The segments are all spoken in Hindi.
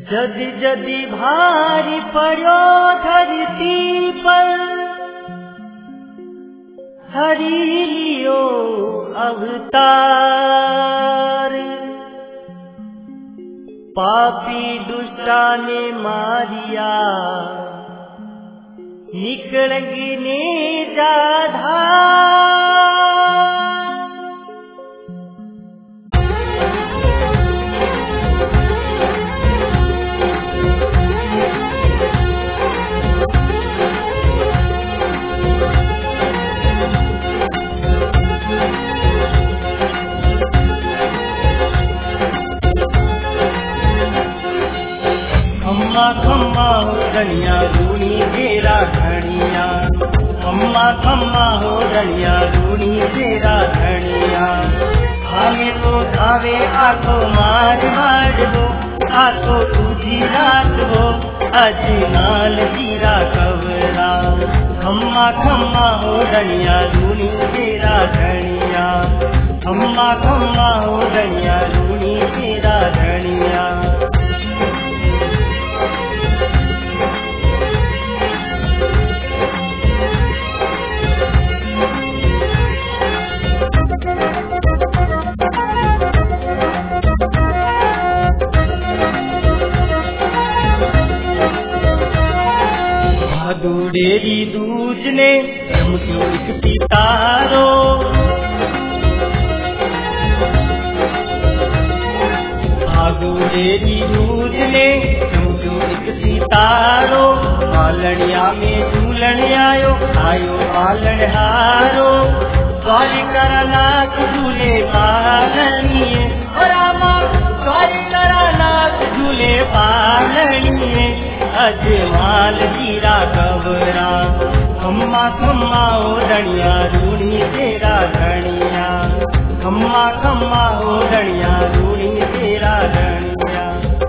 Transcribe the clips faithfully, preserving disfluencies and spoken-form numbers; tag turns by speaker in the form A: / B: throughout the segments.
A: जदि जदि भारी पड़ो धरती पर हरि लियो अवतार। पापी दुष्टा ने मारिया निकलगी ने जाधार। खम्मा खम्मा हो डलिया रूणी तेरा धनिया। खम्मा खम्मा हो डलिया रूणी तेरा धनिया। हमें तो धावे आखो मार मार दो आखो तुझी रात हो अजनाल जीरा कवरा। खम्मा खम्मा हो डलिया रूणी तेरा धनिया। खम्मा खम्मा हो डलिया रूणी तेरा धनिया। दूडेरी दूज ने चमक्यो एक सितारो। दूडेरी दूज ने चमक्यो एक सितारो। पालनिया में झूलन आयो आयो पालन हारो। सॉरी करा नाक झूले पालनिए रामा। सॉरी करा नाक झूले पालनिए अजमाल जीरा कवरा। खम्मा खम्मा हो डनिया रूणी तेरा धनिया। खम्मा खम्मा हो डनिया रूणी तेरा धनिया।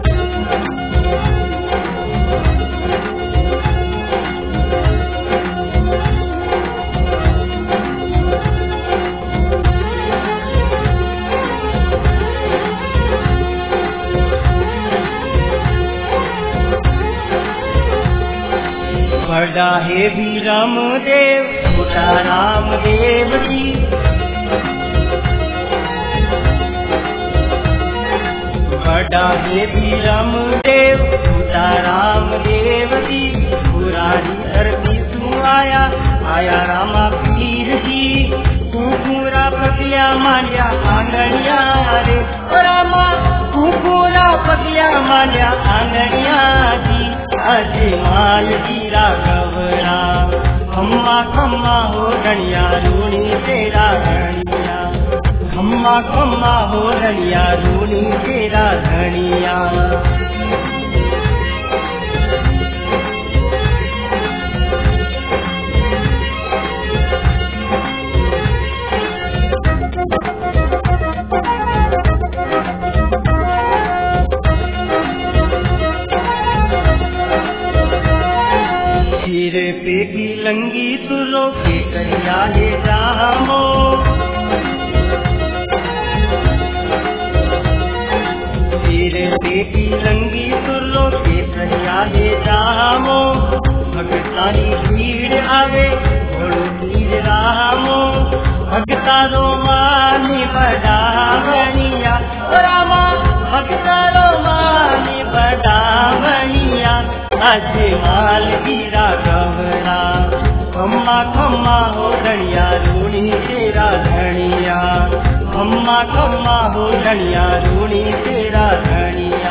A: बड़ा है भी रामदेव छोटा रामदेव जी। बड़ा है भी रामदेव छोटा रामदेव जी। पुरानी धरती तू आया आया रामा पीर जी। तू पूरा पगलिया मानिया आंगनिया रे रामा। तू पूरा पगलिया मानिया आंगनिया जी अजमाल जीरा कवरा। खम्मा खम्मा हो डनिया रूणी तेरा धनिया। खम्मा खम्मा हो डनिया रूणी तेरा धनिया। सिरे पे की लंगी तुलो के करिया है जामो। सिरे पे की लंगी तुलो के करिया है जामो। भगतानी भीड़ आवे घोड़ो तीर रामो। भगतारो मानी बड़ा बनिया रामा। भगतारो मानी बड़ा बनिया अजमाल जीरा कवरा। खम्मा खम्मा हो डनिया रूणी तेरा धनिया। खम्मा खम्मा हो डनिया रूणी तेरा धनिया।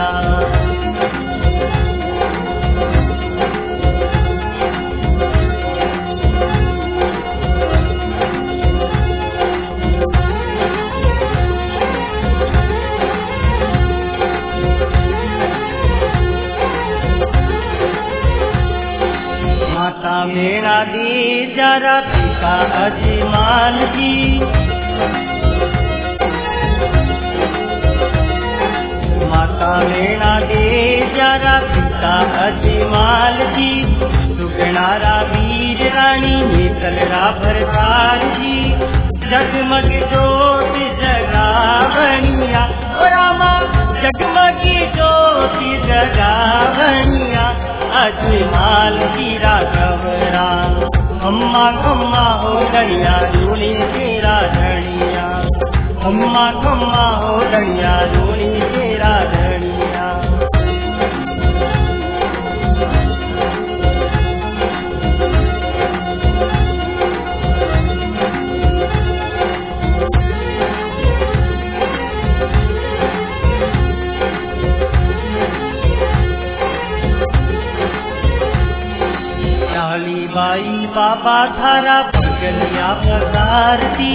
A: माता मेरा दी जरा पिता अजमाल जी। माता मेरा दे जरा पिता अजमाल जी। सुगनारा वीर रानी निकलरा भरतार जी। जगमग ज्योति जगा बनिया रामा। जगमगी ज्योति जगा अजमाल की राघवरा खम्मा खम्मा हो गणिया रूनी तेरा धनिया खम्मा खम्मा हो गणिया रूनी तेरा धनिया बाई बाबा थारा पगलिया पगारती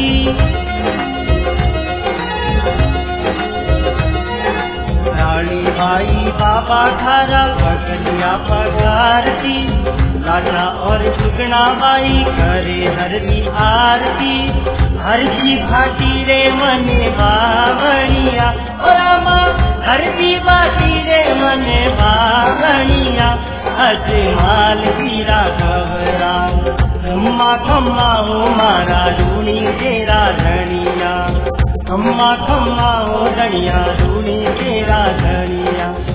A: रानी बाई बाबा थारा पगलिया पगारती लाडला और सुगना बाई करे हरदी आरती हरदी भाटी रे मने बावणिया ओ रामा हरदी भाटी रे मने बावणिया अजमाल की राघवरा खम्मा खम्मा हो मारा रूनी तेरा धनिया खम्मा खम्मा हो धनिया रूनी तेरा धनिया।